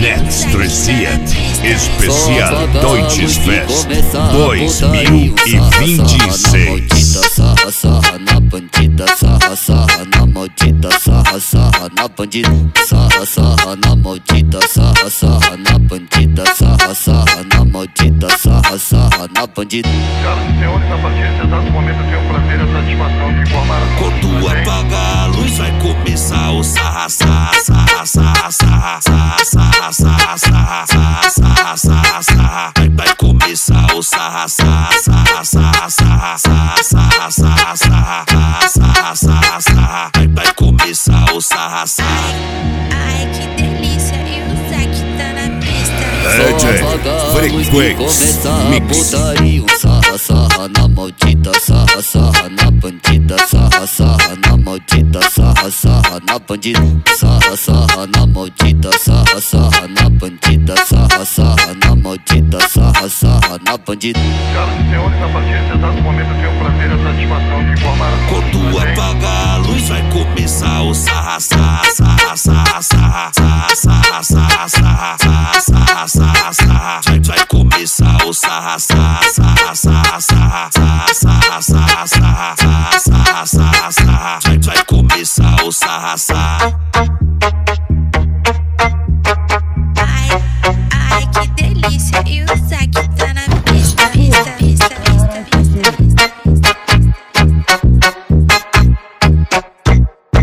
Netz interessiert, especial Deutsches Fest 2026. Sarra, sarra na bandida, sarra, sarra na maldita, sarra, sarra na bandida, sarra, sarra na maldita, sarra, sarra na bandida, sarra, sarra na maldita, sarra, sarra na bandida. Senhoras e senhores, a partir desse exato momento eu tenho o prazer e a satisfação de informar a todos. Quando apagar a luz vai começar o sarra, sarra, sarra, sarra, sarra, sarra, sarra, sarra, sarra, sarra, sarra, sarra. Vai começar o sarra, sarra, sarra, sarra, sarra, sarra, sarra, sarra, sarra, sarra, sarra, sarra. Vai começar o sarra, sarra. Ai, que delícia, e o Zack tá na pista. DJ Frequenz Mix. Putaria, sarra, sarra na maldita, sarra, sarra na bandida, sarra, sarra na maldita, sarra, sarra na bandida, sarra, sarra na maldita, sarra, sarra na bandida, sarra, sarra na maldita, sarra, sarra na bandida. Senhoras e senhores, a partir desse exato momento eu tenho o prazer e a satisfação de informar a todos. Quando apagar a luz vai começar o sarra, sarra, sarra, sarra, sarra, sarra, sarra, sarra, sarra, sarra, sarra, sarra. Vai começar o sarra, sarra, sarra, sarra, sarra, sarra, sarra, sarra, sarra, sarra, sarra, sarra. Vai começar o sarra, sarra.